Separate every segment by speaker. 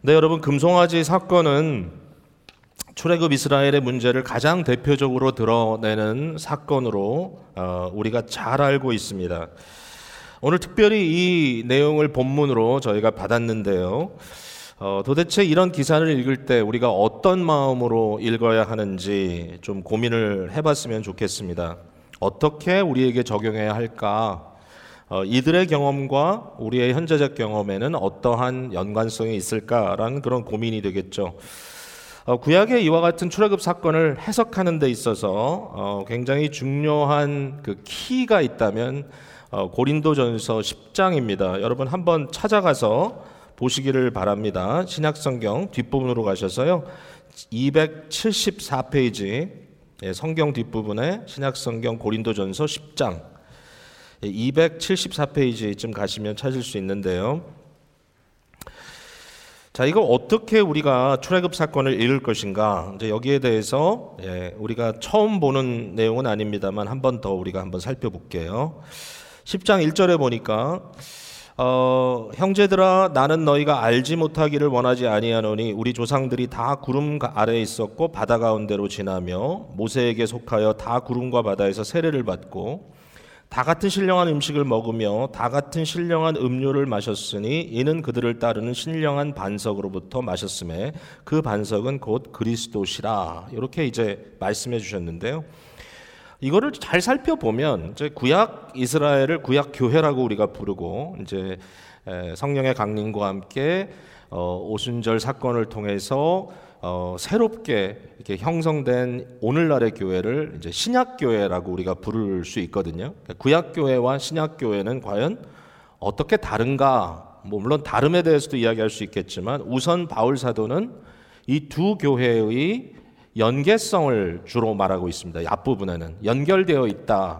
Speaker 1: 네, 여러분, 금송아지 사건은 출애굽 이스라엘의 문제를 가장 대표적으로 드러내는 사건으로 우리가 잘 알고 있습니다. 오늘 특별히 이 내용을 본문으로 저희가 받았는데요. 도대체 이런 기사를 읽을 때 우리가 어떤 마음으로 읽어야 하는지 좀 고민을 해봤으면 좋겠습니다. 어떻게 우리에게 적용해야 할까? 이들의 경험과 우리의 현재적 경험에는 어떠한 연관성이 있을까라는 그런 고민이 되겠죠. 구약의 이와 같은 출애굽 사건을 해석하는 데 있어서 굉장히 중요한 그 키가 있다면 고린도전서 10장입니다. 여러분 한번 찾아가서 보시기를 바랍니다. 신약성경 뒷부분으로 가셔서요. 274페이지 성경 뒷부분에 신약성경 고린도전서 10장 274페이지쯤 가시면 찾을 수 있는데요. 자, 이거 어떻게 우리가 출애굽 사건을 읽을 것인가? 이제 여기에 대해서 우리가 처음 보는 내용은 아닙니다만 한 번 더 우리가 한번 살펴볼게요. 10장 1절에 보니까 형제들아 나는 너희가 알지 못하기를 원하지 아니하노니 우리 조상들이 다 구름 아래에 있었고 바다 가운데로 지나며 모세에게 속하여 다 구름과 바다에서 세례를 받고 다 같은 신령한 음식을 먹으며 다 같은 신령한 음료를 마셨으니 이는 그들을 따르는 신령한 반석으로부터 마셨음에 그 반석은 곧 그리스도시라. 이렇게 이제 말씀해 주셨는데요. 이거를 잘 살펴보면 이제 구약 이스라엘을 구약 교회라고 우리가 부르고 이제 성령의 강림과 함께 오순절 사건을 통해서 새롭게 이렇게 형성된 오늘날의 교회를 이제 신약 교회라고 우리가 부를 수 있거든요. 구약 교회와 신약 교회는 과연 어떻게 다른가? 물론 다름에 대해서도 이야기할 수 있겠지만 우선 바울 사도는 이 두 교회의 연계성을 주로 말하고 있습니다. 이 앞부분에는 연결되어 있다.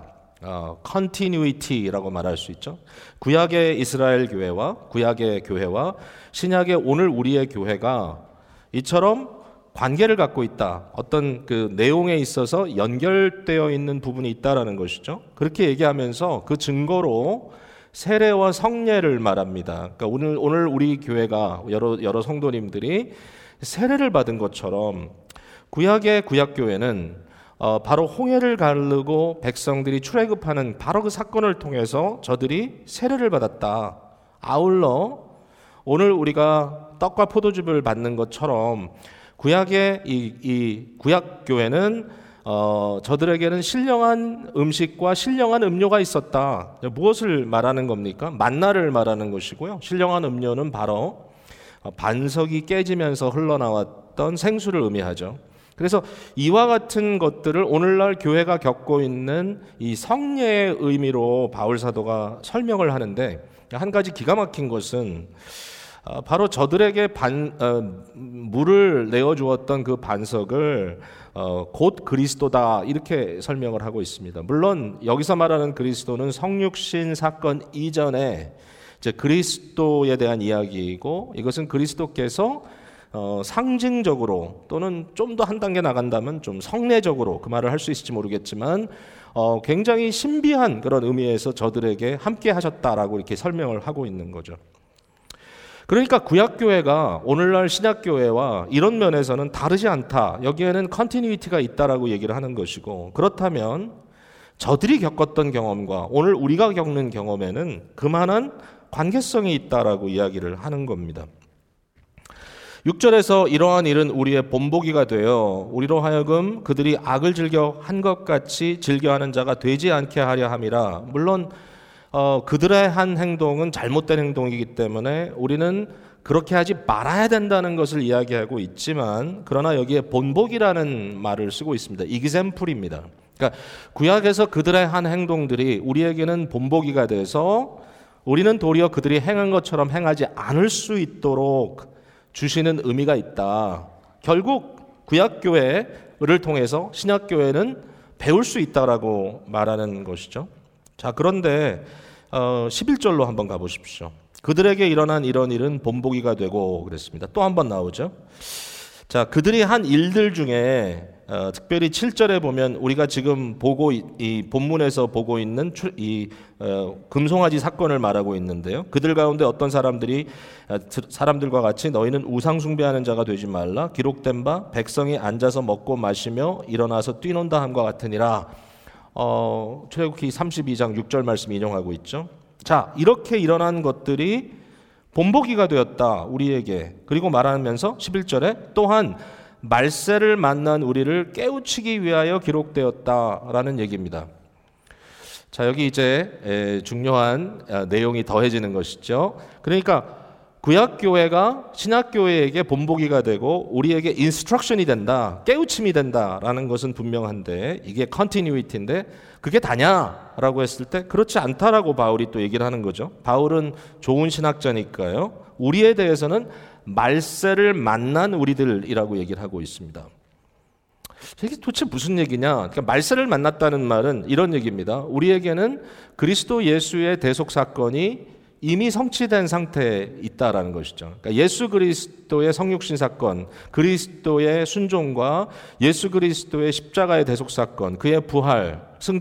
Speaker 1: continuity라고 말할 수 있죠. 구약의 이스라엘 교회와 구약의 교회와 신약의 오늘 우리의 교회가 이처럼 관계를 갖고 있다. 어떤 그 내용에 있어서 연결되어 있는 부분이 있다라는 것이죠. 그렇게 얘기하면서 그 증거로 세례와 성례를 말합니다. 그러니까 오늘 우리 교회가 여러 성도님들이 세례를 받은 것처럼 구약의 구약교회는 바로 홍해를 가르고 백성들이 출애굽하는 바로 그 사건을 통해서 저들이 세례를 받았다. 아울러 오늘 우리가 떡과 포도즙을 받는 것처럼 구약의 이 구약교회는 저들에게는 신령한 음식과 신령한 음료가 있었다. 무엇을 말하는 겁니까? 만나를 말하는 것이고요. 신령한 음료는 바로 반석이 깨지면서 흘러나왔던 생수를 의미하죠. 그래서 이와 같은 것들을 오늘날 교회가 겪고 있는 이 성례의 의미로 바울 사도가 설명을 하는데 한 가지 기가 막힌 것은 바로 저들에게 물을 내어주었던 그 반석을 곧 그리스도다 이렇게 설명을 하고 있습니다. 물론 여기서 말하는 그리스도는 성육신 사건 이전에 이제 그리스도에 대한 이야기이고 이것은 그리스도께서 상징적으로 또는 좀 더 한 단계 나간다면 좀 성례적으로 그 말을 할 수 있을지 모르겠지만 굉장히 신비한 그런 의미에서 저들에게 함께 하셨다라고 이렇게 설명을 하고 있는 거죠. 그러니까 구약교회가 오늘날 신약교회와 이런 면에서는 다르지 않다. 여기에는 컨티뉴이티가 있다라고 얘기를 하는 것이고 그렇다면 저들이 겪었던 경험과 오늘 우리가 겪는 경험에는 그만한 관계성이 있다라고 이야기를 하는 겁니다. 6절에서 이러한 일은 우리의 본보기가 되어 우리로 하여금 그들이 악을 즐겨 한 것 같이 즐겨하는 자가 되지 않게 하려 함이라. 물론 그들의 한 행동은 잘못된 행동이기 때문에 우리는 그렇게 하지 말아야 된다는 것을 이야기하고 있지만 그러나 여기에 본보기라는 말을 쓰고 있습니다. example입니다. 그러니까 구약에서 그들의 한 행동들이 우리에게는 본보기가 돼서 우리는 도리어 그들이 행한 것처럼 행하지 않을 수 있도록 주시는 의미가 있다. 결국 구약교회를 통해서 신약교회는 배울 수 있다라고 말하는 것이죠. 자, 그런데 11절로 한번 가보십시오. 그들에게 일어난 이런 일은 본보기가 되고 그랬습니다. 또 한 번 나오죠. 자, 그들이 한 일들 중에 특별히 7절에 보면 우리가 지금 보고 이 본문에서 보고 있는 금송아지 사건을 말하고 있는데요. 그들 가운데 어떤 사람들과 같이 너희는 우상 숭배하는 자가 되지 말라. 기록된 바 백성이 앉아서 먹고 마시며 일어나서 뛰논다 함과 같으니라. 출애굽기 32장 6절 말씀 인용하고 있죠. 자, 이렇게 일어난 것들이 본보기가 되었다 우리에게. 그리고 말하면서 11절에 또한 말세를 만난 우리를 깨우치기 위하여 기록되었다라는 얘기입니다. 자, 여기 이제 중요한 내용이 더해지는 것이죠. 그러니까 구약교회가 신약교회에게 본보기가 되고 우리에게 인스트럭션이 된다, 깨우침이 된다라는 것은 분명한데 이게 컨티뉴이티인데 그게 다냐라고 했을 때 그렇지 않다라고 바울이 또 얘기를 하는 거죠. 바울은 좋은 신학자니까요. 우리에 대해서는 말세를 만난 우리들이라고 얘기를 하고 있습니다. 이게 도대체 무슨 얘기냐? 그러니까 말세를 만났다는 말은 이런 얘기입니다. 우리에게는 그리스도 예수의 대속 사건이 이미 성취된 상태에 있다라는 것이죠. 그러니까 예수 그리스도의 성육신 사건, 그리스도의 순종과 예수 그리스도의 십자가의 대속 사건, 그의 부활,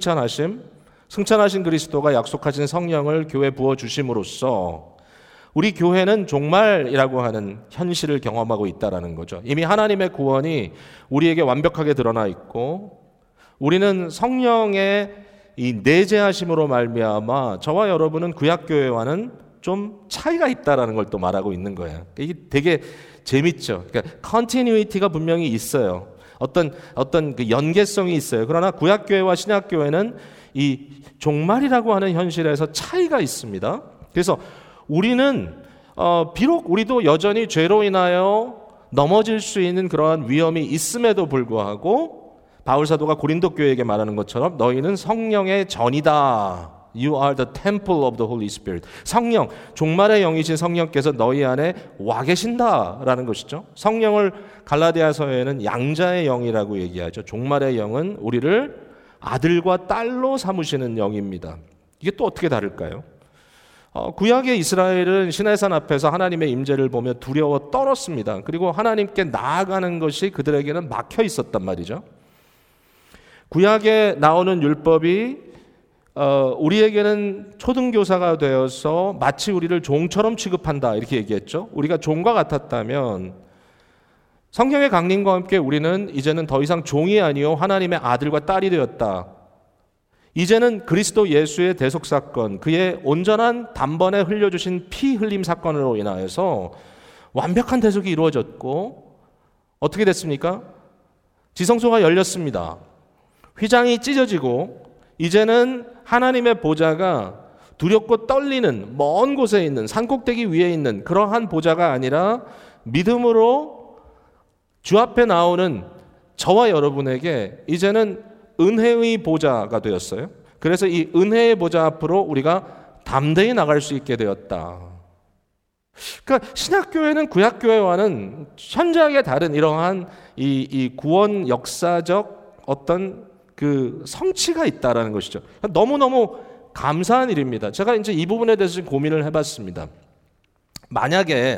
Speaker 1: 승천하신 그리스도가 약속하신 성령을 교회에 부어 주심으로써 우리 교회는 종말이라고 하는 현실을 경험하고 있다라는 거죠. 이미 하나님의 구원이 우리에게 완벽하게 드러나 있고 우리는 성령의 이 내재하심으로 말미암아 저와 여러분은 구약교회와는 좀 차이가 있다라는 걸 또 말하고 있는 거예요. 이게 되게 재밌죠. 그러니까 컨티뉴이티가 분명히 있어요. 어떤 그 연계성이 있어요. 그러나 구약교회와 신약교회는 이 종말이라고 하는 현실에서 차이가 있습니다. 그래서 우리는 비록 우리도 여전히 죄로 인하여 넘어질 수 있는 그러한 위험이 있음에도 불구하고 바울 사도가 고린도 교회에게 말하는 것처럼 너희는 성령의 전이다. You are the temple of the Holy Spirit. 성령, 종말의 영이신 성령께서 너희 안에 와 계신다라는 것이죠. 성령을 갈라디아서에는 양자의 영이라고 얘기하죠. 종말의 영은 우리를 아들과 딸로 삼으시는 영입니다. 이게 또 어떻게 다를까요? 구약의 이스라엘은 시내산 앞에서 하나님의 임재를 보며 두려워 떨었습니다. 그리고 하나님께 나아가는 것이 그들에게는 막혀 있었단 말이죠. 구약에 나오는 율법이 우리에게는 초등교사가 되어서 마치 우리를 종처럼 취급한다 이렇게 얘기했죠. 우리가 종과 같았다면 성령의 강림과 함께 우리는 이제는 더 이상 종이 아니요 하나님의 아들과 딸이 되었다. 이제는 그리스도 예수의 대속 사건, 그의 온전한 단번에 흘려주신 피 흘림 사건으로 인하여서 완벽한 대속이 이루어졌고 어떻게 됐습니까? 지성소가 열렸습니다. 휘장이 찢어지고 이제는 하나님의 보좌가 두렵고 떨리는 먼 곳에 있는 산꼭대기 위에 있는 그러한 보좌가 아니라 믿음으로 주 앞에 나오는 저와 여러분에게 이제는 은혜의 보좌가 되었어요. 그래서 이 은혜의 보좌 앞으로 우리가 담대히 나갈 수 있게 되었다. 그러니까 신약교회는 구약교회와는 현저하게 다른 이러한 이 구원 역사적 어떤 그 성취가 있다라는 것이죠. 너무너무 감사한 일입니다. 제가 이제 이 부분에 대해서 좀 고민을 해봤습니다. 만약에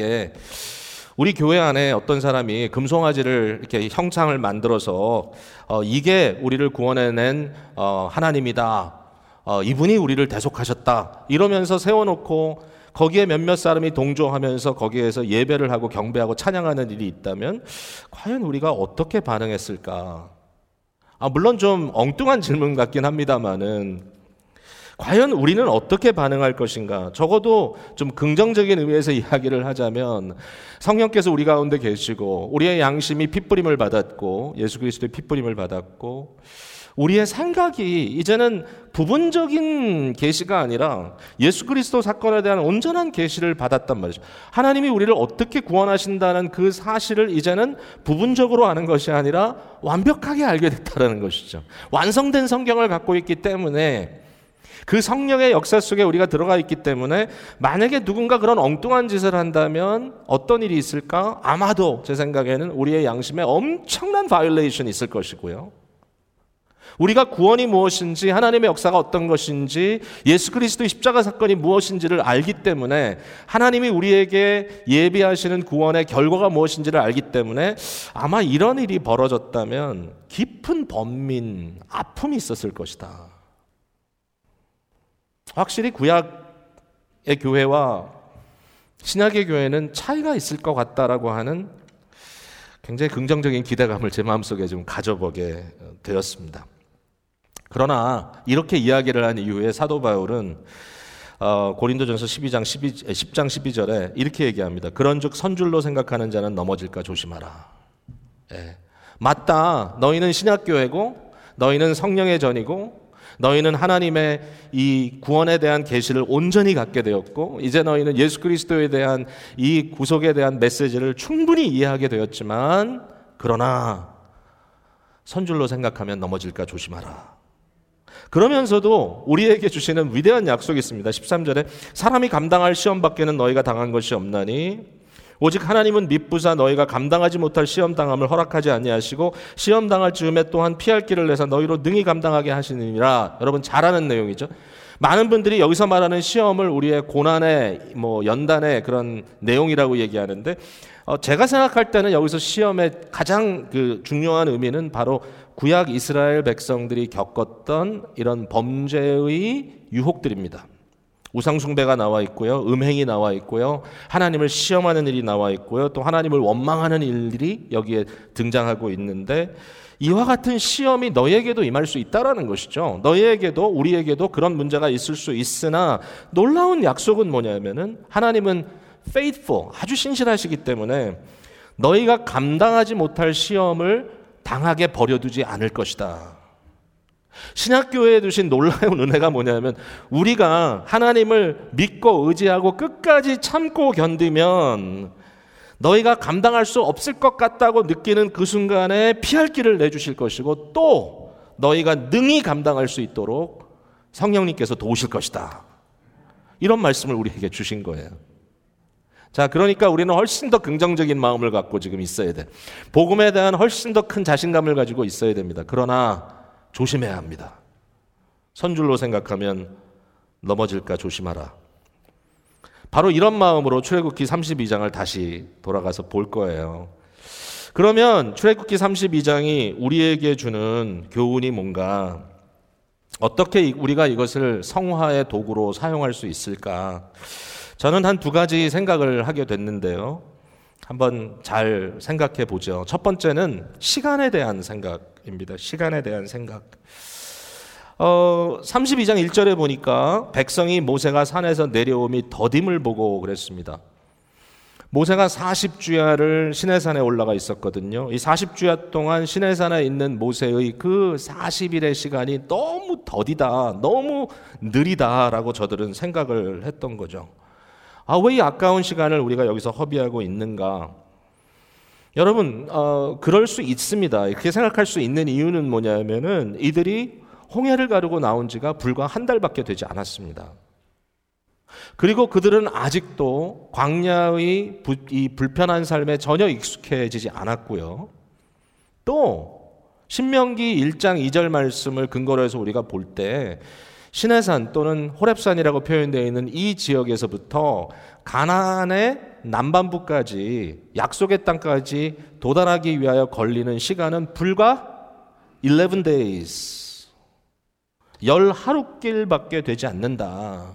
Speaker 1: 우리 교회 안에 어떤 사람이 금송아지를 이렇게 형상을 만들어서 이게 우리를 구원해낸 하나님이다. 이분이 우리를 대속하셨다. 이러면서 세워놓고 거기에 몇몇 사람이 동조하면서 거기에서 예배를 하고 경배하고 찬양하는 일이 있다면 과연 우리가 어떻게 반응했을까? 물론 좀 엉뚱한 질문 같긴 합니다만은 과연 우리는 어떻게 반응할 것인가? 적어도 좀 긍정적인 의미에서 이야기를 하자면 성령께서 우리 가운데 계시고 우리의 양심이 핏부림을 받았고 예수 그리스도의 핏부림을 받았고 우리의 생각이 이제는 부분적인 계시가 아니라 예수 그리스도 사건에 대한 온전한 계시를 받았단 말이죠. 하나님이 우리를 어떻게 구원하신다는 그 사실을 이제는 부분적으로 아는 것이 아니라 완벽하게 알게 됐다는 것이죠. 완성된 성경을 갖고 있기 때문에 그 성령의 역사 속에 우리가 들어가 있기 때문에 만약에 누군가 그런 엉뚱한 짓을 한다면 어떤 일이 있을까? 아마도 제 생각에는 우리의 양심에 엄청난 바이올레이션이 있을 것이고요. 우리가 구원이 무엇인지, 하나님의 역사가 어떤 것인지, 예수 그리스도의 십자가 사건이 무엇인지를 알기 때문에, 하나님이 우리에게 예비하시는 구원의 결과가 무엇인지를 알기 때문에 아마 이런 일이 벌어졌다면 깊은 번민, 아픔이 있었을 것이다. 확실히 구약의 교회와 신약의 교회는 차이가 있을 것 같다라고 하는 굉장히 긍정적인 기대감을 제 마음속에 좀 가져보게 되었습니다. 그러나 이렇게 이야기를 한 이후에 사도 바울은 고린도전서 10장 12절에 이렇게 얘기합니다. 그런즉 선줄로 생각하는 자는 넘어질까 조심하라. 예. 맞다. 너희는 신약교회고 너희는 성령의 전이고 너희는 하나님의 이 구원에 대한 계시를 온전히 갖게 되었고 이제 너희는 예수 그리스도에 대한 이 구속에 대한 메시지를 충분히 이해하게 되었지만 그러나 선줄로 생각하면 넘어질까 조심하라. 그러면서도 우리에게 주시는 위대한 약속이 있습니다. 13절에 사람이 감당할 시험 밖에는 너희가 당한 것이 없나니 오직 하나님은 미쁘사 너희가 감당하지 못할 시험 당함을 허락하지 아니하시고 시험 당할 즈음에 또한 피할 길을 내사 너희로 능히 감당하게 하시느니라. 여러분 잘 아는 내용이죠. 많은 분들이 여기서 말하는 시험을 우리의 고난의 연단의 그런 내용이라고 얘기하는데 제가 생각할 때는 여기서 시험의 가장 중요한 의미는 바로 구약 이스라엘 백성들이 겪었던 이런 범죄의 유혹들입니다. 우상숭배가 나와 있고요. 음행이 나와 있고요. 하나님을 시험하는 일이 나와 있고요. 또 하나님을 원망하는 일들이 여기에 등장하고 있는데 이와 같은 시험이 너희에게도 임할 수 있다라는 것이죠. 너희에게도 우리에게도 그런 문제가 있을 수 있으나 놀라운 약속은 뭐냐면은 하나님은 faithful, 아주 신실하시기 때문에 너희가 감당하지 못할 시험을 당하게 버려두지 않을 것이다. 신약교회에 두신 놀라운 은혜가 뭐냐면 우리가 하나님을 믿고 의지하고 끝까지 참고 견디면 너희가 감당할 수 없을 것 같다고 느끼는 그 순간에 피할 길을 내주실 것이고 또 너희가 능히 감당할 수 있도록 성령님께서 도우실 것이다. 이런 말씀을 우리에게 주신 거예요. 자, 그러니까 우리는 훨씬 더 긍정적인 마음을 갖고 지금 있어야 돼. 복음에 대한 훨씬 더 큰 자신감을 가지고 있어야 됩니다. 그러나 조심해야 합니다. 선줄로 생각하면 넘어질까 조심하라. 바로 이런 마음으로 출애굽기 32장을 다시 돌아가서 볼 거예요. 그러면 출애굽기 32장이 우리에게 주는 교훈이 뭔가, 어떻게 우리가 이것을 성화의 도구로 사용할 수 있을까? 저는 한 두 가지 생각을 하게 됐는데요. 한번 잘 생각해 보죠. 첫 번째는 시간에 대한 생각입니다. 시간에 대한 생각. 32장 1절에 보니까 백성이 모세가 산에서 내려오미 더딤을 보고 그랬습니다. 모세가 40주야를 시내산에 올라가 있었거든요. 이 40주야 동안 시내산에 있는 모세의 그 40일의 시간이 너무 더디다, 너무 느리다라고 저들은 생각을 했던 거죠. 왜 이 아까운 시간을 우리가 여기서 허비하고 있는가? 여러분, 그럴 수 있습니다. 그렇게 생각할 수 있는 이유는 뭐냐면은 이들이 홍해를 가르고 나온 지가 불과 한 달밖에 되지 않았습니다. 그리고 그들은 아직도 광야의 이 불편한 삶에 전혀 익숙해지지 않았고요. 또 신명기 1장 2절 말씀을 근거로 해서 우리가 볼 때 시내산 또는 호렙산이라고 표현되어 있는 이 지역에서부터 가나안의 남반부까지 약속의 땅까지 도달하기 위하여 걸리는 시간은 불과 11 days, 10하루길밖에 되지 않는다.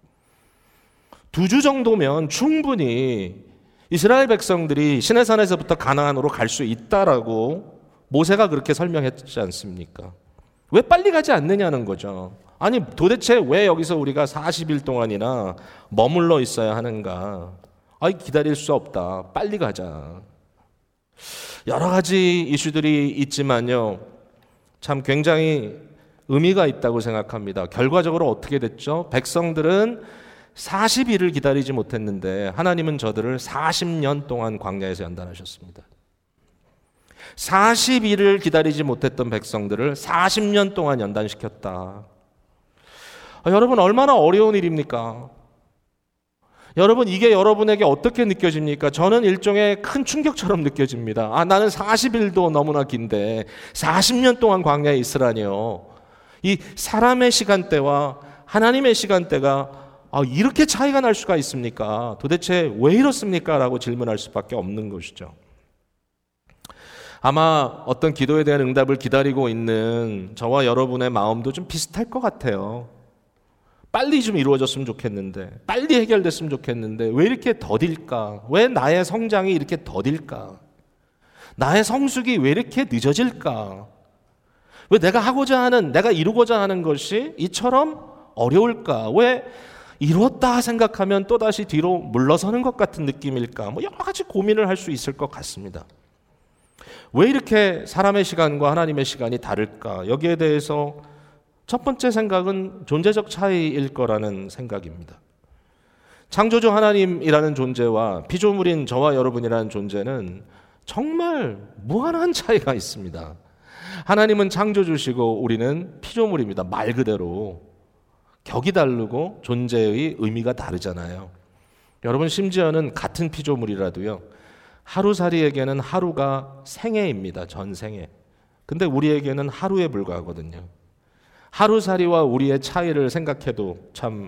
Speaker 1: 2주 정도면 충분히 이스라엘 백성들이 시내산에서부터 가나안으로 갈 수 있다라고 모세가 그렇게 설명했지 않습니까? 왜 빨리 가지 않느냐는 거죠. 아니 도대체 왜 여기서 우리가 40일 동안이나 머물러 있어야 하는가? 기다릴 수 없다. 빨리 가자. 여러 가지 이슈들이 있지만요. 참 굉장히 의미가 있다고 생각합니다. 결과적으로 어떻게 됐죠? 백성들은 40일을 기다리지 못했는데 하나님은 저들을 40년 동안 광야에서 연단하셨습니다. 40일을 기다리지 못했던 백성들을 40년 동안 연단시켰다. 여러분 얼마나 어려운 일입니까? 여러분, 이게 여러분에게 어떻게 느껴집니까? 저는 일종의 큰 충격처럼 느껴집니다. 나는 40일도 너무나 긴데 40년 동안 광야에 있으라니요. 이 사람의 시간대와 하나님의 시간대가 이렇게 차이가 날 수가 있습니까? 도대체 왜 이렇습니까? 라고 질문할 수밖에 없는 것이죠. 아마 어떤 기도에 대한 응답을 기다리고 있는 저와 여러분의 마음도 좀 비슷할 것 같아요. 빨리 좀 이루어졌으면 좋겠는데, 빨리 해결됐으면 좋겠는데 왜 이렇게 더딜까? 왜 나의 성장이 이렇게 더딜까? 나의 성숙이 왜 이렇게 늦어질까? 왜 내가 하고자 하는, 내가 이루고자 하는 것이 이처럼 어려울까? 왜 이루었다 생각하면 또다시 뒤로 물러서는 것 같은 느낌일까? 여러 가지 고민을 할 수 있을 것 같습니다. 왜 이렇게 사람의 시간과 하나님의 시간이 다를까? 여기에 대해서 첫 번째 생각은 존재적 차이일 거라는 생각입니다. 창조주 하나님이라는 존재와 피조물인 저와 여러분이라는 존재는 정말 무한한 차이가 있습니다. 하나님은 창조주시고 우리는 피조물입니다. 말 그대로 격이 다르고 존재의 의미가 다르잖아요. 여러분, 심지어는 같은 피조물이라도요, 하루살이에게는 하루가 생애입니다. 전생애. 근데 우리에게는 하루에 불과하거든요. 하루살이와 우리의 차이를 생각해도 참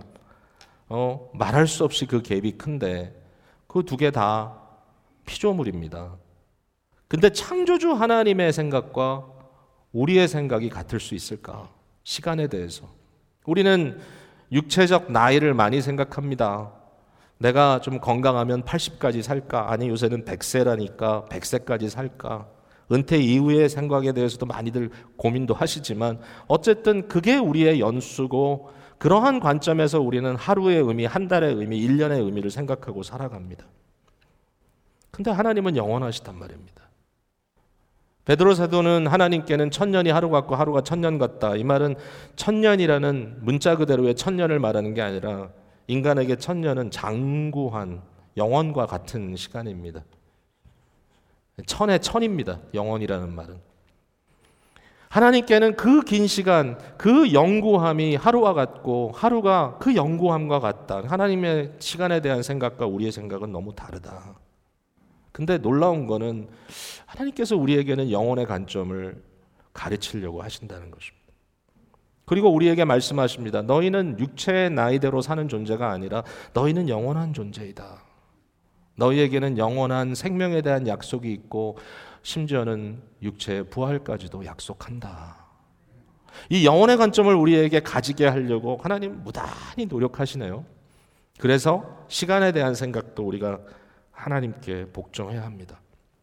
Speaker 1: 말할 수 없이 그 갭이 큰데 그 두 개 다 피조물입니다. 근데 창조주 하나님의 생각과 우리의 생각이 같을 수 있을까? 시간에 대해서. 우리는 육체적 나이를 많이 생각합니다. 내가 좀 건강하면 80까지 살까? 아니, 요새는 100세라니까 100세까지 살까? 은퇴 이후의 생각에 대해서도 많이들 고민도 하시지만 어쨌든 그게 우리의 연수고, 그러한 관점에서 우리는 하루의 의미, 한 달의 의미, 1년의 의미를 생각하고 살아갑니다. 근데 하나님은 영원하시단 말입니다. 베드로 사도는 하나님께는 1000년이 하루 같고 하루가 1000년 같다. 이 말은 1000년이라는 문자 그대로의 1000년을 말하는 게 아니라 인간에게 1000년은 장구한 영원과 같은 시간입니다. 1000의 1000입니다. 영원이라는 말은. 하나님께는 그 긴 시간, 그 영구함이 하루와 같고 하루가 그 영구함과 같다. 하나님의 시간에 대한 생각과 우리의 생각은 너무 다르다. 근데 놀라운 거는 하나님께서 우리에게는 영혼의 관점을 가르치려고 하신다는 것입니다. 그리고 우리에게 말씀하십니다. 너희는 육체의 나이대로 사는 존재가 아니라 너희는 영원한 존재이다. 너희에게는 영원한 생명에 대한 약속이 있고 심지어는 육체의 부활까지도 약속한다. 이 영혼의 관점을 우리에게 가지게 하려고 하나님 무단히 노력하시네요. 그래서 시간에 대한 생각도 우리가 하나님께 복종해야 합니다.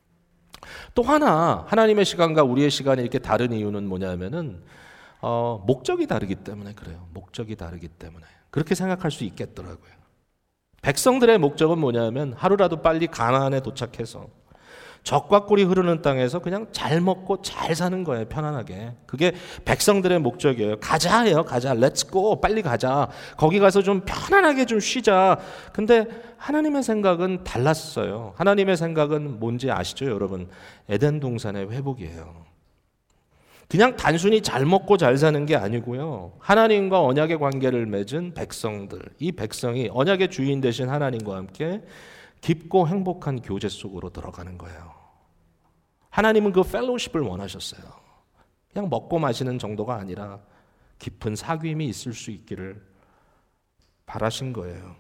Speaker 1: 또 하나, 하나님의 시간과 우리의 시간이 이렇게 다른 이유는 뭐냐면은 목적이 다르기 때문에 그래요. 목적이 다르기 때문에 그렇게 생각할 수 있겠더라고요. 백성들의 목적은 뭐냐면 하루라도 빨리 가나안에 도착해서 젖과 꿀이 흐르는 땅에서 그냥 잘 먹고 잘 사는 거예요. 편안하게. 그게 백성들의 목적이에요. 가자예요. 가자. 렛츠 고. 빨리 가자. 거기 가서 좀 편안하게 좀 쉬자. 근데 하나님의 생각은 달랐어요. 하나님의 생각은 뭔지 아시죠, 여러분? 에덴 동산의 회복이에요. 그냥 단순히 잘 먹고 잘 사는 게 아니고요. 하나님과 언약의 관계를 맺은 백성들, 이 백성이 언약의 주인 되신 하나님과 함께 깊고 행복한 교제 속으로 들어가는 거예요. 하나님은 그 펠로우십을 원하셨어요. 그냥 먹고 마시는 정도가 아니라 깊은 사귐이 있을 수 있기를 바라신 거예요.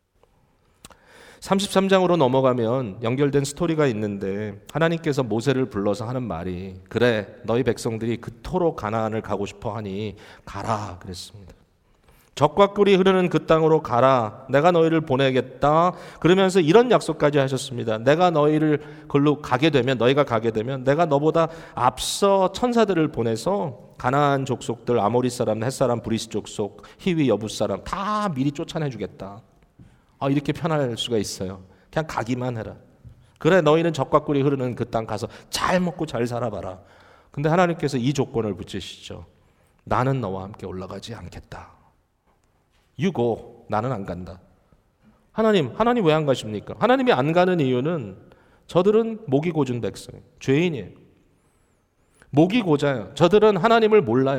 Speaker 1: 33장으로 넘어가면 연결된 스토리가 있는데 하나님께서 모세를 불러서 하는 말이 그래, 너희 백성들이 그토록 가나안을 가고 싶어 하니 가라 그랬습니다. 젖과 꿀이 흐르는 그 땅으로 가라. 내가 너희를 보내겠다. 그러면서 이런 약속까지 하셨습니다. 내가 너희를 걸로 가게 되면, 너희가 가게 되면 내가 너보다 앞서 천사들을 보내서 가나안 족속들, 아모리 사람, 헷 사람, 브리스 족속, 히위, 여붓 사람 다 미리 쫓아내주겠다. 이렇게 편할 수가 있어요. 그냥 가기만 해라. 그래, 너희는 젖과 꿀이 흐르는 그 땅 가서 잘 먹고 잘 살아봐라. 근데 하나님께서 이 조건을 붙이시죠. 나는 너와 함께 올라가지 않겠다. You go. 나는 안 간다. 하나님 왜 안 가십니까? 하나님이 안 가는 이유는 저들은 목이 고준 백성, 죄인이에요. 목이 고자요. 저들은 하나님을 몰라요.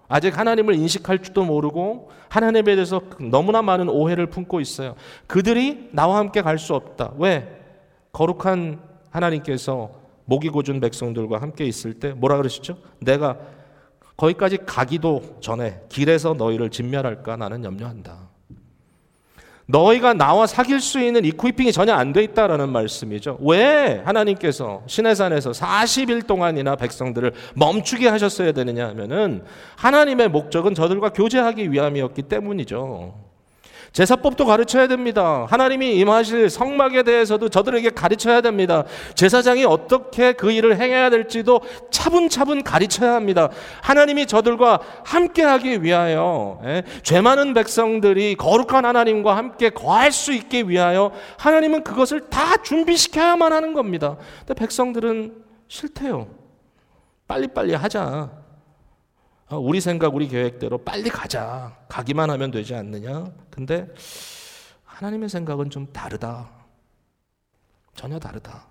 Speaker 1: 아직 하나님을 인식할 줄도 모르고 하나님에 대해서 너무나 많은 오해를 품고 있어요. 그들이 나와 함께 갈 수 없다. 왜? 거룩한 하나님께서 목이 고준 백성들과 함께 있을 때 뭐라 그러시죠? 내가 거기까지 가기도 전에 길에서 너희를 진멸할까 나는 염려한다. 너희가 나와 사귈 수 있는 이퀴핑이 전혀 안 돼 있다라는 말씀이죠. 왜 하나님께서 시내산에서 40일 동안이나 백성들을 멈추게 하셨어야 되느냐 하면은 하나님의 목적은 저들과 교제하기 위함이었기 때문이죠. 제사법도 가르쳐야 됩니다. 하나님이 임하실 성막에 대해서도 저들에게 가르쳐야 됩니다. 제사장이 어떻게 그 일을 행해야 될지도 차분차분 가르쳐야 합니다. 하나님이 저들과 함께하기 위하여, 죄 많은 백성들이 거룩한 하나님과 함께 거할 수 있게 위하여 하나님은 그것을 다 준비시켜야만 하는 겁니다. 근데 백성들은 싫대요. 빨리빨리 하자. 우리 생각, 우리 계획대로 빨리 가자. 가기만 하면 되지 않느냐? 근데 하나님의 생각은 좀 다르다. 전혀 다르다.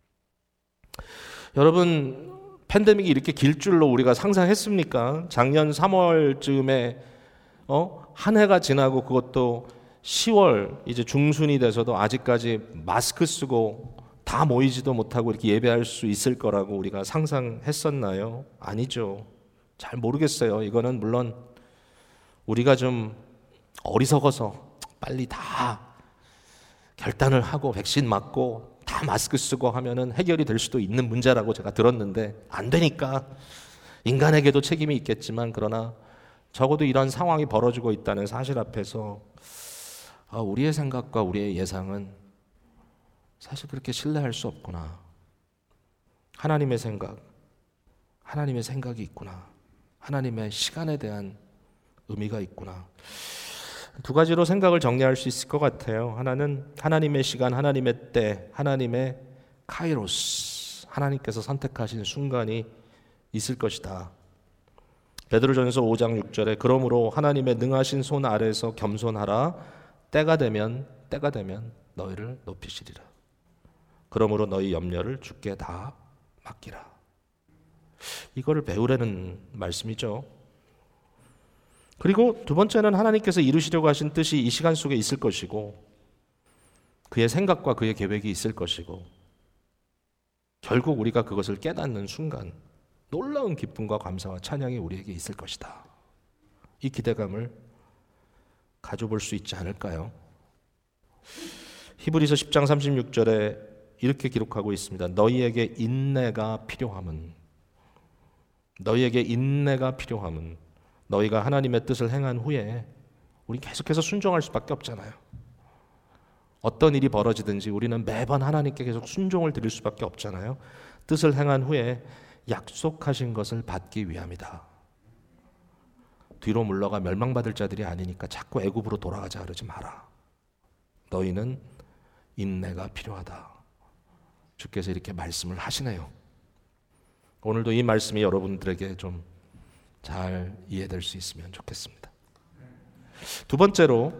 Speaker 1: 여러분, 팬데믹이 이렇게 길 줄로 우리가 상상했습니까? 작년 3월쯤에 한 해가 지나고 그것도 10월 이제 중순이 돼서도 아직까지 마스크 쓰고 다 모이지도 못하고 이렇게 예배할 수 있을 거라고 우리가 상상했었나요? 아니죠. 잘 모르겠어요. 이거는 물론 우리가 좀 어리석어서 빨리 다 결단을 하고 백신 맞고 다 마스크 쓰고 하면은 해결이 될 수도 있는 문제라고 제가 들었는데 안 되니까 인간에게도 책임이 있겠지만 그러나 적어도 이런 상황이 벌어지고 있다는 사실 앞에서 우리의 생각과 우리의 예상은 사실 그렇게 신뢰할 수 없구나. 하나님의 생각이 있구나. 하나님의 시간에 대한 의미가 있구나. 두 가지로 생각을 정리할 수 있을 것 같아요. 하나는 하나님의 시간, 하나님의 때, 하나님의 카이로스, 하나님께서 선택하신 순간이 있을 것이다. 베드로전서 5장 6절에 그러므로 하나님의 능하신 손 아래에서 겸손하라. 때가 되면 너희를 높이시리라. 그러므로 너희 염려를 주께 다 맡기라. 이거를 배우라는 말씀이죠. 그리고 두 번째는 하나님께서 이루시려고 하신 뜻이 이 시간 속에 있을 것이고 그의 생각과 그의 계획이 있을 것이고 결국 우리가 그것을 깨닫는 순간 놀라운 기쁨과 감사와 찬양이 우리에게 있을 것이다. 이 기대감을 가져볼 수 있지 않을까요? 히브리서 10장 36절에 이렇게 기록하고 있습니다. 너희에게 인내가 필요함은 너희가 하나님의 뜻을 행한 후에 우리 계속해서 순종할 수밖에 없잖아요. 어떤 일이 벌어지든지 우리는 매번 하나님께 계속 순종을 드릴 수밖에 없잖아요. 뜻을 행한 후에 약속하신 것을 받기 위함이다. 뒤로 물러가 멸망받을 자들이 아니니까 자꾸 애굽으로 돌아가자 그러지 마라. 너희는 인내가 필요하다. 주께서 이렇게 말씀을 하시네요. 오늘도 이 말씀이 여러분들에게 좀 잘 이해될 수 있으면 좋겠습니다. 두 번째로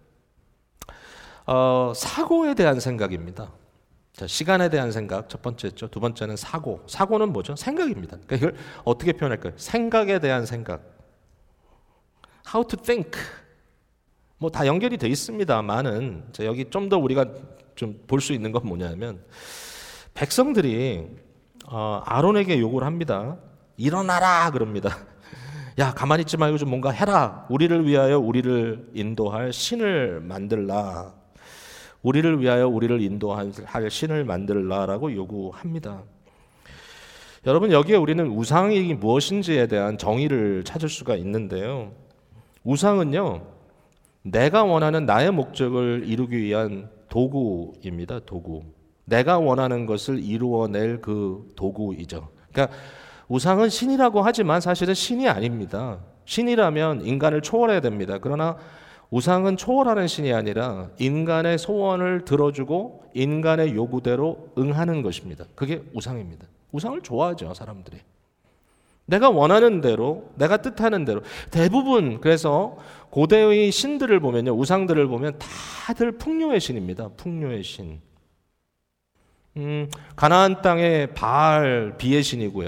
Speaker 1: 사고에 대한 생각입니다. 자, 시간에 대한 생각 첫 번째였죠. 두 번째는 사고. 사고는 뭐죠? 생각입니다. 그러니까 이걸 어떻게 표현할까요? 생각에 대한 생각. How to think. 뭐 다 연결이 돼 있습니다만은 여기 좀 더 우리가 좀 볼 수 있는 건 뭐냐면 백성들이 아론에게 요구를 합니다. 일어나라 그럽니다. 야, 가만히 있지 말고 좀 뭔가 해라. 우리를 위하여 우리를 인도할 신을 만들라. 우리를 위하여 우리를 인도할 신을 만들라라고 요구합니다. 여러분, 여기에 우리는 우상이 무엇인지에 대한 정의를 찾을 수가 있는데요. 우상은요, 내가 원하는 나의 목적을 이루기 위한 도구입니다. 도구. 내가 원하는 것을 이루어낼 그 도구이죠. 그러니까 우상은 신이라고 하지만 사실은 신이 아닙니다. 신이라면 인간을 초월해야 됩니다. 그러나 우상은 초월하는 신이 아니라 인간의 소원을 들어주고 인간의 요구대로 응하는 것입니다. 그게 우상입니다. 우상을 좋아하죠, 사람들이. 내가 원하는 대로, 내가 뜻하는 대로. 대부분 그래서 고대의 신들을 보면요, 우상들을 보면 다들 풍요의 신입니다. 풍요의 신. 가나안 땅의 바알 비의 신이고요.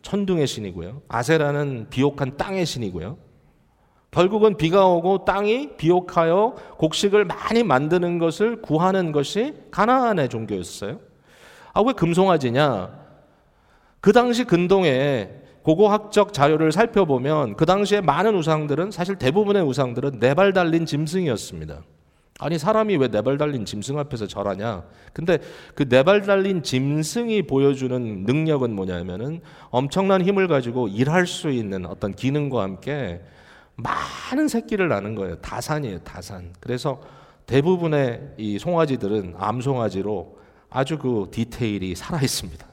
Speaker 1: 천둥의 신이고요. 아세라는 비옥한 땅의 신이고요. 결국은 비가 오고 땅이 비옥하여 곡식을 많이 만드는 것을 구하는 것이 가나안의 종교였어요. 왜 금송아지냐? 그 당시 근동에 고고학적 자료를 살펴보면 그 당시에 많은 우상들은, 사실 대부분의 우상들은 네 발 달린 짐승이었습니다. 아니, 사람이 왜 네 발 달린 짐승 앞에서 절하냐? 근데 그 네 발 달린 짐승이 보여주는 능력은 뭐냐면은 엄청난 힘을 가지고 일할 수 있는 어떤 기능과 함께 많은 새끼를 낳는 거예요. 다산이에요, 다산. 그래서 대부분의 이 송아지들은 암송아지로 아주 그 디테일이 살아 있습니다.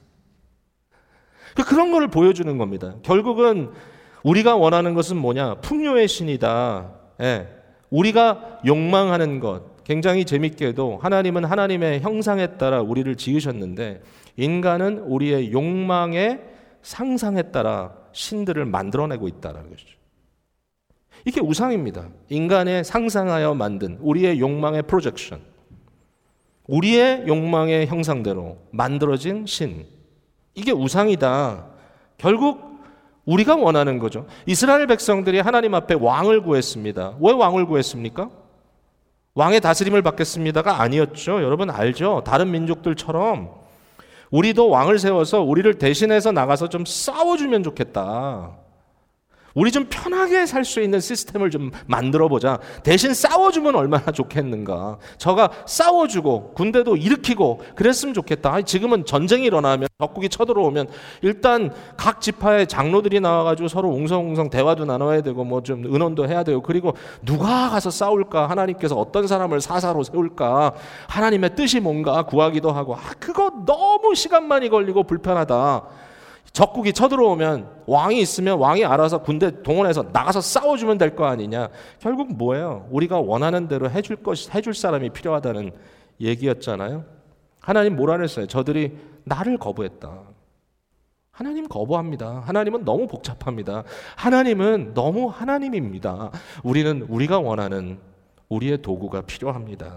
Speaker 1: 그런 걸 보여주는 겁니다. 결국은 우리가 원하는 것은 뭐냐? 풍요의 신이다. 예. 우리가 욕망하는 것, 굉장히 재밌게도 하나님은 하나님의 형상에 따라 우리를 지으셨는데 인간은 우리의 욕망의 상상에 따라 신들을 만들어내고 있다는 것이죠. 이게 우상입니다. 인간의 상상하여 만든 우리의 욕망의 프로젝션, 우리의 욕망의 형상대로 만들어진 신, 이게 우상이다. 결국 우리가 원하는 거죠. 이스라엘 백성들이 하나님 앞에 왕을 구했습니다. 왜 왕을 구했습니까? 왕의 다스림을 받겠습니다가 아니었죠. 여러분 알죠? 다른 민족들처럼 우리도 왕을 세워서 우리를 대신해서 나가서 좀 싸워주면 좋겠다. 우리 좀 편하게 살 수 있는 시스템을 좀 만들어보자. 대신 싸워주면 얼마나 좋겠는가. 저가 싸워주고 군대도 일으키고 그랬으면 좋겠다. 지금은 전쟁이 일어나면, 적국이 쳐들어오면 일단 각 지파의 장로들이 나와가지고 서로 웅성웅성 대화도 나눠야 되고 뭐 좀 의논도 해야 되고, 그리고 누가 가서 싸울까, 하나님께서 어떤 사람을 사사로 세울까, 하나님의 뜻이 뭔가 구하기도 하고, 그거 너무 시간 많이 걸리고 불편하다. 적국이 쳐들어오면 왕이 있으면 왕이 알아서 군대 동원해서 나가서 싸워주면 될 거 아니냐. 결국 뭐예요? 우리가 원하는 대로 해줄 사람이 필요하다는 얘기였잖아요. 하나님 뭐라 그랬어요? 저들이 나를 거부했다. 하나님 거부합니다. 하나님은 너무 복잡합니다. 하나님은 너무 하나님입니다. 우리는 우리가 원하는 우리의 도구가 필요합니다.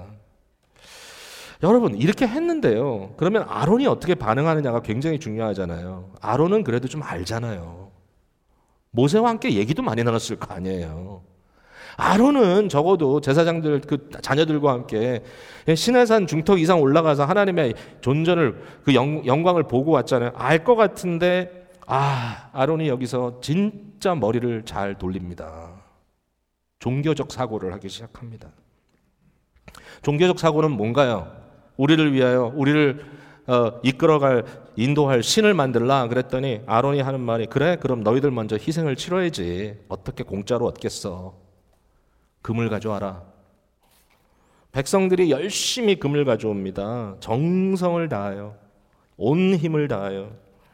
Speaker 1: 여러분 이렇게 했는데요. 그러면 아론이 어떻게 반응하느냐가 굉장히 중요하잖아요. 아론은 그래도 좀 알잖아요. 모세와 함께 얘기도 많이 나눴을 거 아니에요. 아론은 적어도 제사장들 그 자녀들과 함께 시내산 중턱 이상 올라가서 하나님의 존전을, 그 영광을 보고 왔잖아요. 알 것 같은데 아론이 여기서 진짜 머리를 잘 돌립니다. 종교적 사고를 하기 시작합니다. 종교적 사고는 뭔가요? 우리를 위하여, 우리를 이끌어갈, 인도할 신을 만들라 그랬더니 아론이 하는 말이, 그래 그럼 너희들 먼저 희생을 치러야지. 어떻게 공짜로 얻겠어. 금을 가져와라. 백성들이 열심히 금을 가져옵니다. 정성을 다하여, 온 힘을 다하여.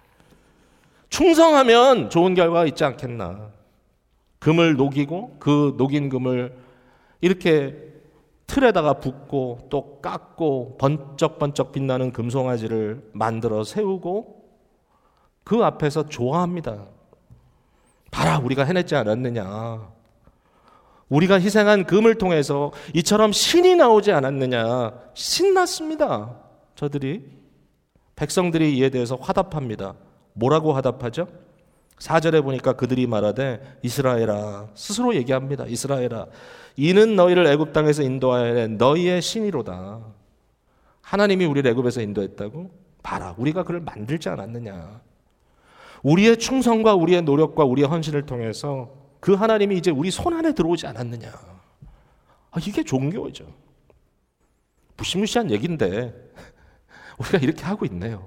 Speaker 1: 충성하면 좋은 결과가 있지 않겠나. 금을 녹이고 그 녹인 금을 이렇게 틀에다가 붓고 또 깎고 번쩍번쩍 빛나는 금송아지를 만들어 세우고 그 앞에서 좋아합니다. 봐라, 우리가 해냈지 않았느냐. 우리가 희생한 금을 통해서 이처럼 신이 나오지 않았느냐. 신났습니다. 저들이. 백성들이 이에 대해서 화답합니다. 뭐라고 화답하죠? 4절에 보니까 그들이 말하되 이스라엘아, 스스로 얘기합니다. 이스라엘아, 이는 너희를 애굽 땅에서 인도하여 너희의 신이로다. 하나님이 우리를 애굽에서 인도했다고? 봐라, 우리가 그를 만들지 않았느냐. 우리의 충성과 우리의 노력과 우리의 헌신을 통해서 그 하나님이 이제 우리 손 안에 들어오지 않았느냐. 이게 종교죠. 무시무시한 얘기인데 우리가 이렇게 하고 있네요.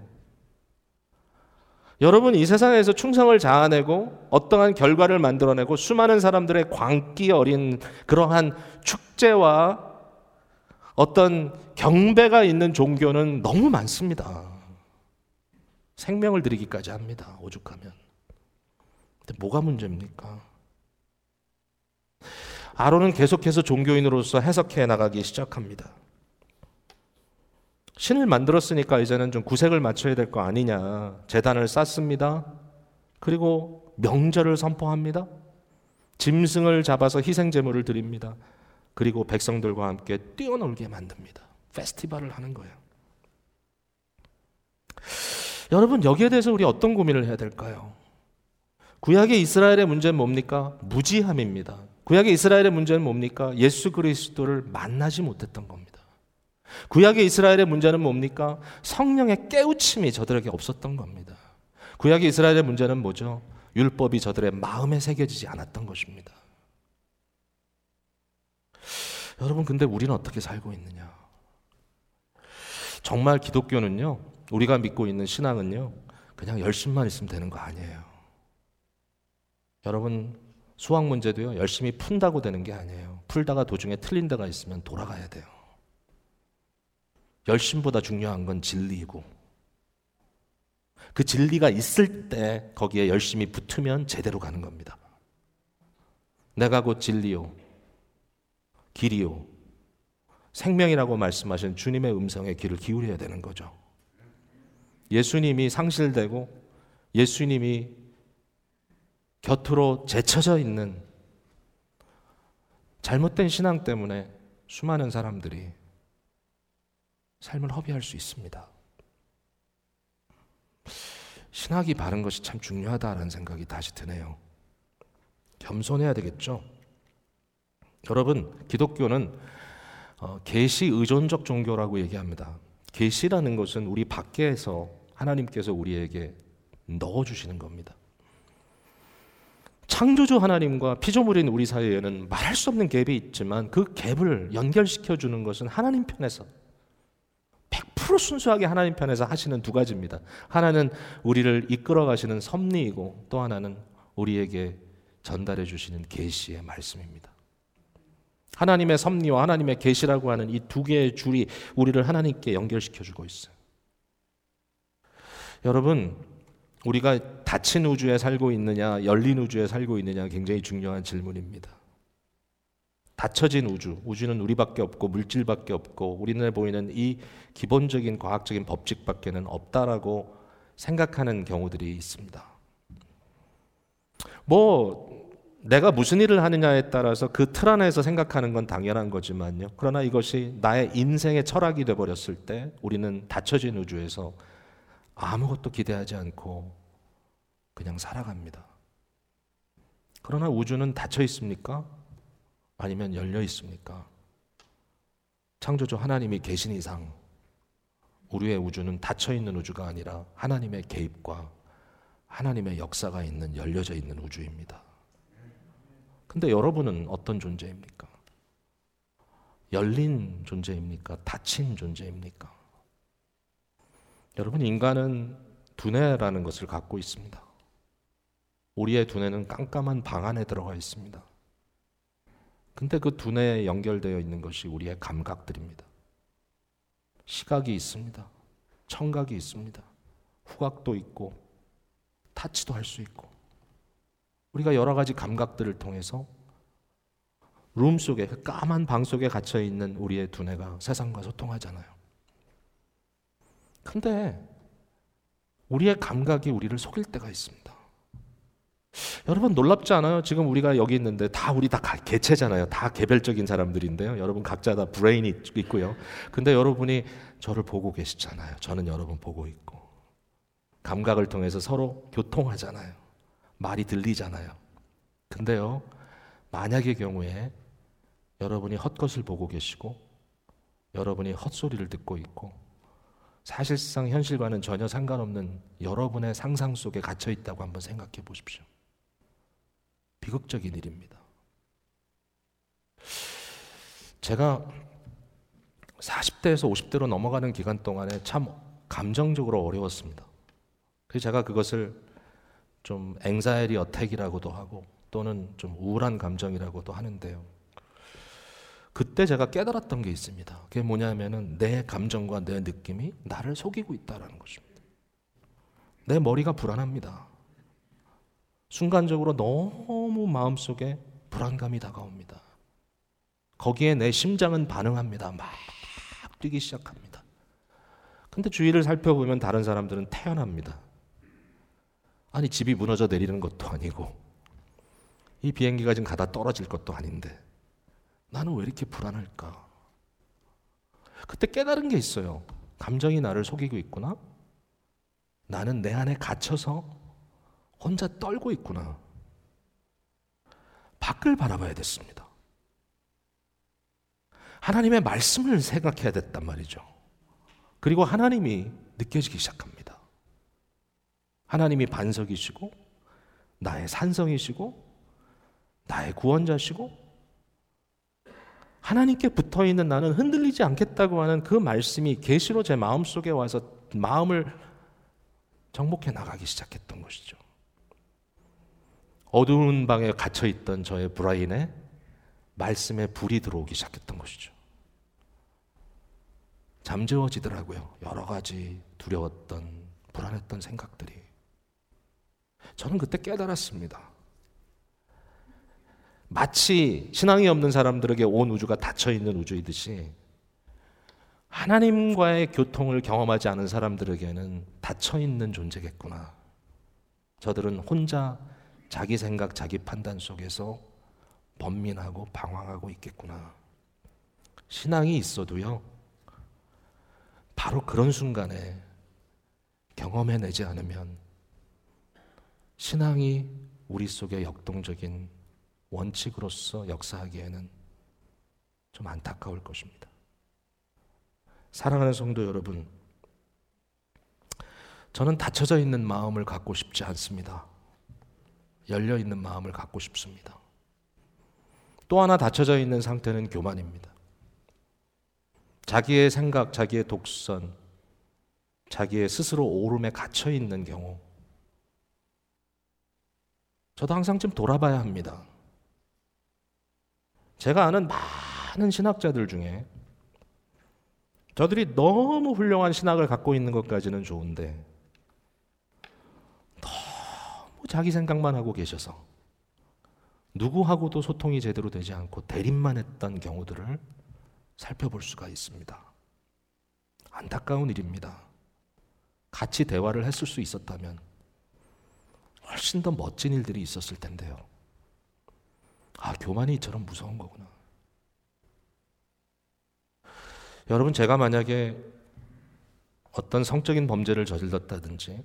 Speaker 1: 여러분, 이 세상에서 충성을 자아내고 어떠한 결과를 만들어내고 수많은 사람들의 광기 어린 그러한 축제와 어떤 경배가 있는 종교는 너무 많습니다. 생명을 드리기까지 합니다. 오죽하면. 근데 뭐가 문제입니까? 아론은 계속해서 종교인으로서 해석해 나가기 시작합니다. 신을 만들었으니까 이제는 좀 구색을 맞춰야 될 거 아니냐. 제단을 쌓습니다. 그리고 명절을 선포합니다. 짐승을 잡아서 희생 제물을 드립니다. 그리고 백성들과 함께 뛰어놀게 만듭니다. 페스티벌을 하는 거예요. 여러분, 여기에 대해서 우리 어떤 고민을 해야 될까요? 구약의 이스라엘의 문제는 뭡니까? 무지함입니다. 구약의 이스라엘의 문제는 뭡니까? 예수 그리스도를 만나지 못했던 겁니다. 구약의 이스라엘의 문제는 뭡니까? 성령의 깨우침이 저들에게 없었던 겁니다. 구약의 이스라엘의 문제는 뭐죠? 율법이 저들의 마음에 새겨지지 않았던 것입니다. 여러분, 근데 우리는 어떻게 살고 있느냐? 정말 기독교는요, 우리가 믿고 있는 신앙은요, 그냥 열심만 있으면 되는 거 아니에요. 여러분, 수학 문제도요, 열심히 푼다고 되는 게 아니에요. 풀다가 도중에 틀린 데가 있으면 돌아가야 돼요. 열심보다 중요한 건 진리이고, 그 진리가 있을 때 거기에 열심히 붙으면 제대로 가는 겁니다. 내가 곧 진리요, 길이요, 생명이라고 말씀하신 주님의 음성에 귀를 기울여야 되는 거죠. 예수님이 상실되고 예수님이 곁으로 제쳐져 있는 잘못된 신앙 때문에 수많은 사람들이 삶을 허비할 수 있습니다. 신학이 바른 것이 참 중요하다라는 생각이 다시 드네요. 겸손해야 되겠죠. 여러분, 기독교는 계시 의존적 종교라고 얘기합니다. 계시라는 것은 우리 밖에서 하나님께서 우리에게 넣어주시는 겁니다. 창조주 하나님과 피조물인 우리 사이에는 말할 수 없는 갭이 있지만 그 갭을 연결시켜주는 것은 하나님 편에서 100% 순수하게 하나님 편에서 하시는 두 가지입니다. 하나는 우리를 이끌어 가시는 섭리이고 또 하나는 우리에게 전달해 주시는 계시의 말씀입니다. 하나님의 섭리와 하나님의 계시라고 하는 이 두 개의 줄이 우리를 하나님께 연결시켜주고 있어요. 여러분, 우리가 닫힌 우주에 살고 있느냐 열린 우주에 살고 있느냐 굉장히 중요한 질문입니다. 닫혀진 우주는 우리밖에 없고 물질밖에 없고 우리 눈에 보이는 이 기본적인 과학적인 법칙밖에는 없다라고 생각하는 경우들이 있습니다. 내가 무슨 일을 하느냐에 따라서 그 틀 안에서 생각하는 건 당연한 거지만요. 그러나 이것이 나의 인생의 철학이 되어버렸을 때 우리는 닫혀진 우주에서 아무것도 기대하지 않고 그냥 살아갑니다. 그러나 우주는 닫혀 있습니까? 아니면 열려 있습니까? 창조주 하나님이 계신 이상 우리의 우주는 닫혀 있는 우주가 아니라 하나님의 개입과 하나님의 역사가 있는 열려져 있는 우주입니다. 근데 여러분은 어떤 존재입니까? 열린 존재입니까? 닫힌 존재입니까? 여러분, 인간은 두뇌라는 것을 갖고 있습니다. 우리의 두뇌는 깜깜한 방 안에 들어가 있습니다. 근데 그 두뇌에 연결되어 있는 것이 우리의 감각들입니다. 시각이 있습니다. 청각이 있습니다. 후각도 있고 타치도 할 수 있고 우리가 여러 가지 감각들을 통해서 룸 속에, 그 까만 방 속에 갇혀 있는 우리의 두뇌가 세상과 소통하잖아요. 근데 우리의 감각이 우리를 속일 때가 있습니다. 여러분, 놀랍지 않아요? 지금 우리가 여기 있는데 우리 다 개체잖아요. 다 개별적인 사람들인데요. 여러분 각자 다 브레인이 있고요. 근데 여러분이 저를 보고 계시잖아요. 저는 여러분 보고 있고 감각을 통해서 서로 교통하잖아요. 말이 들리잖아요. 근데요, 만약의 경우에 여러분이 헛것을 보고 계시고 여러분이 헛소리를 듣고 있고 사실상 현실과는 전혀 상관없는 여러분의 상상 속에 갇혀 있다고 한번 생각해 보십시오. 비극적인 일입니다. 제가 40대에서 50대로 넘어가는 기간 동안에 참 감정적으로 어려웠습니다. 그래서 제가 그것을 좀 앵자이티 어택이라고도 하고 또는 좀 우울한 감정이라고도 하는데요. 그때 제가 깨달았던 게 있습니다. 그게 뭐냐면은 내 감정과 내 느낌이 나를 속이고 있다는 것입니다. 내 머리가 불안합니다. 순간적으로 너무 마음속에 불안감이 다가옵니다. 거기에 내 심장은 반응합니다. 막 뛰기 시작합니다. 근데 주위를 살펴보면 다른 사람들은 태연합니다. 아니, 집이 무너져 내리는 것도 아니고 이 비행기가 지금 가다 떨어질 것도 아닌데 나는 왜 이렇게 불안할까? 그때 깨달은 게 있어요. 감정이 나를 속이고 있구나. 나는 내 안에 갇혀서 혼자 떨고 있구나. 밖을 바라봐야 됐습니다. 하나님의 말씀을 생각해야 됐단 말이죠. 그리고 하나님이 느껴지기 시작합니다. 하나님이 반석이시고 나의 산성이시고 나의 구원자시고 하나님께 붙어있는 나는 흔들리지 않겠다고 하는 그 말씀이 계시로 제 마음속에 와서 마음을 정복해 나가기 시작했던 것이죠. 어두운 방에 갇혀있던 저의 브라인에 말씀의 불이 들어오기 시작했던 것이죠. 잠재워지더라고요. 여러 가지 두려웠던 불안했던 생각들이. 저는 그때 깨달았습니다. 마치 신앙이 없는 사람들에게 온 우주가 닫혀있는 우주이듯이 하나님과의 교통을 경험하지 않은 사람들에게는 닫혀있는 존재겠구나. 저들은 혼자 자기 생각, 자기 판단 속에서 번민하고 방황하고 있겠구나. 신앙이 있어도요, 바로 그런 순간에 경험해내지 않으면 신앙이 우리 속에 역동적인 원칙으로서 역사하기에는 좀 안타까울 것입니다. 사랑하는 성도 여러분, 저는 닫혀져 있는 마음을 갖고 싶지 않습니다. 열려 있는 마음을 갖고 싶습니다. 또 하나 닫혀져 있는 상태는 교만입니다. 자기의 생각, 자기의 독선, 자기의 스스로 오름에 갇혀 있는 경우, 저도 항상 좀 돌아봐야 합니다. 제가 아는 많은 신학자들 중에 저들이 너무 훌륭한 신학을 갖고 있는 것까지는 좋은데 너무 자기 생각만 하고 계셔서 누구하고도 소통이 제대로 되지 않고 대립만 했던 경우들을 살펴볼 수가 있습니다. 안타까운 일입니다. 같이 대화를 했을 수 있었다면 훨씬 더 멋진 일들이 있었을 텐데요. 아, 교만이 이처럼 무서운 거구나. 여러분, 제가 만약에 어떤 성적인 범죄를 저질렀다든지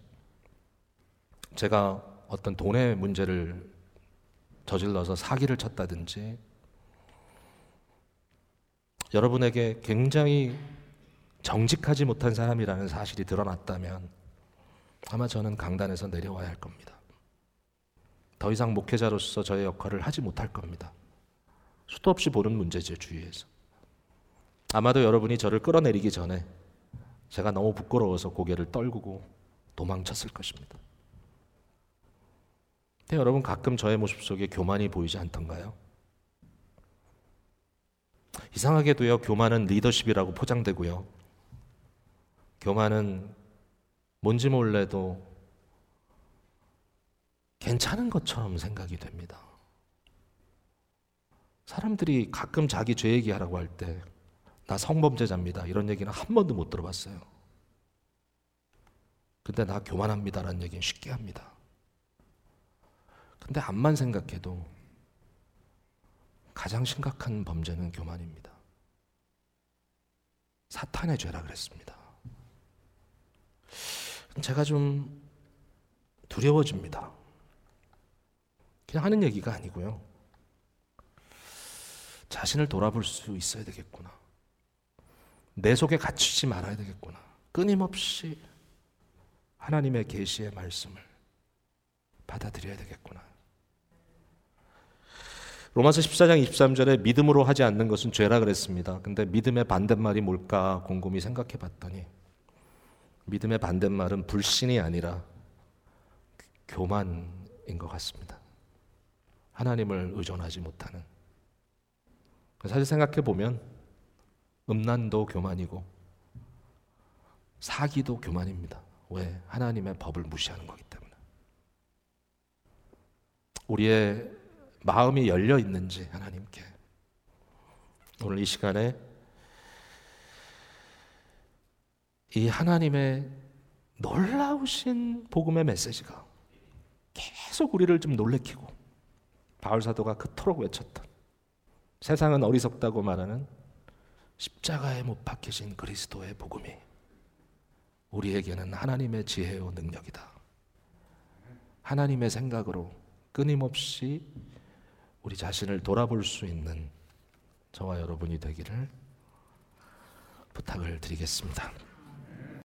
Speaker 1: 제가 어떤 돈의 문제를 저질러서 사기를 쳤다든지 여러분에게 굉장히 정직하지 못한 사람이라는 사실이 드러났다면 아마 저는 강단에서 내려와야 할 겁니다. 더 이상 목회자로서 저의 역할을 하지 못할 겁니다. 수도 없이 보는 문제죠, 주위에서. 아마도 여러분이 저를 끌어내리기 전에 제가 너무 부끄러워서 고개를 떨구고 도망쳤을 것입니다. 근데 여러분, 가끔 저의 모습 속에 교만이 보이지 않던가요? 이상하게도요, 교만은 리더십이라고 포장되고요, 교만은 뭔지 몰라도 괜찮은 것처럼 생각이 됩니다. 사람들이 가끔 자기 죄 얘기하라고 할 때 나 성범죄자입니다 이런 얘기는 한 번도 못 들어봤어요. 근데 나 교만합니다라는 얘기는 쉽게 합니다. 근데 암만 생각해도 가장 심각한 범죄는 교만입니다. 사탄의 죄라 그랬습니다. 제가 좀 두려워집니다. 그냥 하는 얘기가 아니고요, 자신을 돌아볼 수 있어야 되겠구나. 내 속에 갇히지 말아야 되겠구나. 끊임없이 하나님의 계시의 말씀을 받아들여야 되겠구나. 로마서 14장 23절에 믿음으로 하지 않는 것은 죄라 그랬습니다. 근데 믿음의 반대말이 뭘까 곰곰이 생각해 봤더니 믿음의 반대말은 불신이 아니라 교만인 것 같습니다. 하나님을 의존하지 못하는. 사실 생각해 보면 음란도 교만이고 사기도 교만입니다. 왜? 하나님의 법을 무시하는 거기 때문에. 우리의 마음이 열려 있는지 하나님께, 오늘 이 시간에 이 하나님의 놀라우신 복음의 메시지가 계속 우리를 좀 놀래키고, 바울 사도가 그토록 외쳤던 세상은 어리석다고 말하는 십자가에 못 박히신 그리스도의 복음이 우리에게는 하나님의 지혜요 능력이다. 하나님의 생각으로 끊임없이 우리 자신을 돌아볼 수 있는 저와 여러분이 되기를 부탁을 드리겠습니다.